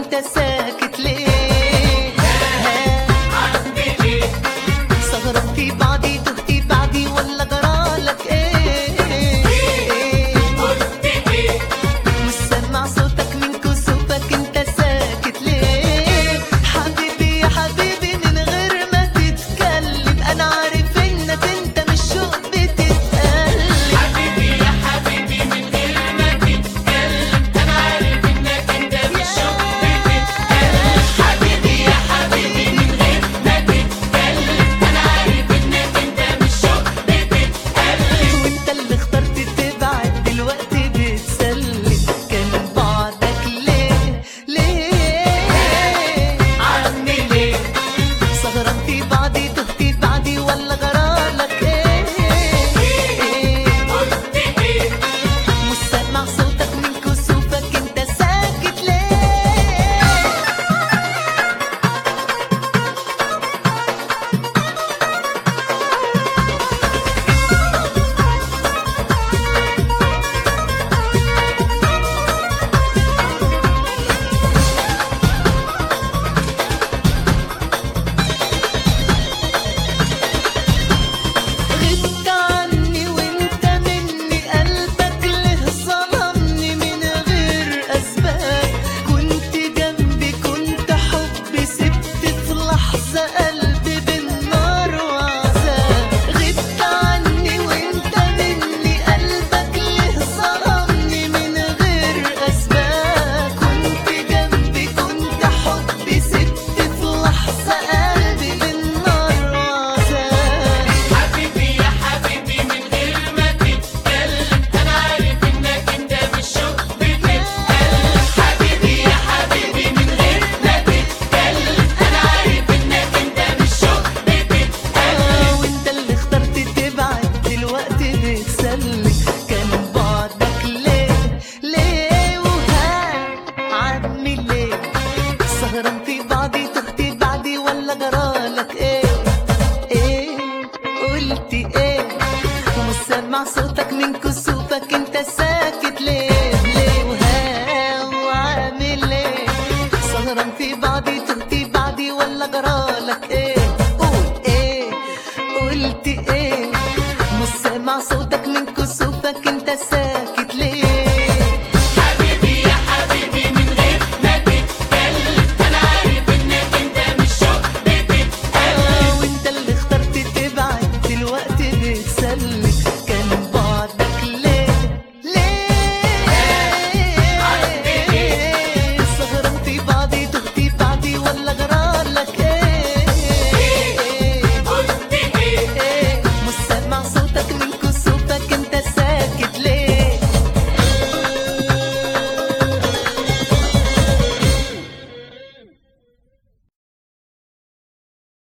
انت ساكت ليه؟ عندي ليه؟ سهران في بعضي تهتي بعدي ولا جرالك ايه؟ قلت ايه؟ مش سامع صوتك من كسوفك انت ساكت ليه؟ حبيبي يا حبيبي من غير ما تتكلم انا عارف انك انت مش شوق بتتقلب. حبيبي يا حبيبي من غير ما تتكلم انا عارف انك انت مش شوق بتتكلم. حبيبي يا حبيبي من غير ما تتكلم انا عارف انك انت مش شوق بتتكلم. وانت اللي اخترت تبعد دلوقتي بتسلم كان بعدك ليه؟ عني ليه؟ سهران في بعضي تهتي بعدي ولا جرالك ايه؟ قلت ايه؟ مش سامع صوتك من كسوفك انت ساكت ليه؟ غبت عني وانت مني قلبك ليه ظلمني من غير اسباب كنت جنبي كنت حبي سبت في لحظة قلبي بالنار وعذاب. غبت عني وانت مني قلبك ليه ظلمني من غير اسباب كنت جنبي كنت حبي سبت في لحظة قلبي بالنار وعذاب. حبيبي يا حبيبي من غير ما تتكلم انا عارف انك انت بالشوق بتتكلم. حبيبي يا حبيبي من غير ما تتكلم انا عارف انك انت بالشوق بتتكلم. وانت اللي اخترت تبعد دلوقتي بتسلم كان بعدك ليه وهعمل ليه؟ سهران في بعضي تهتي بعدي ولا جرالك ايه؟ قلت ايه؟ ومش سامع صوتك من كسوفك انت ساكت ليه وهعمل ليه؟ سهران في بعضي تهتي بعدي ولا جرالك